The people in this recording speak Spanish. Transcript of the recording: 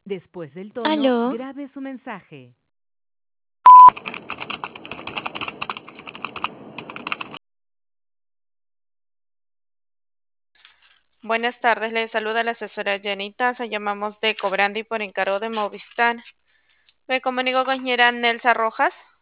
Después del tono, Aló, grabe su mensaje. Buenas tardes, le saluda la asesora Jenny Taza. Llamamos de Cobrandi por encargo de Movistar. Me comunico con señora Nelsa Rojas.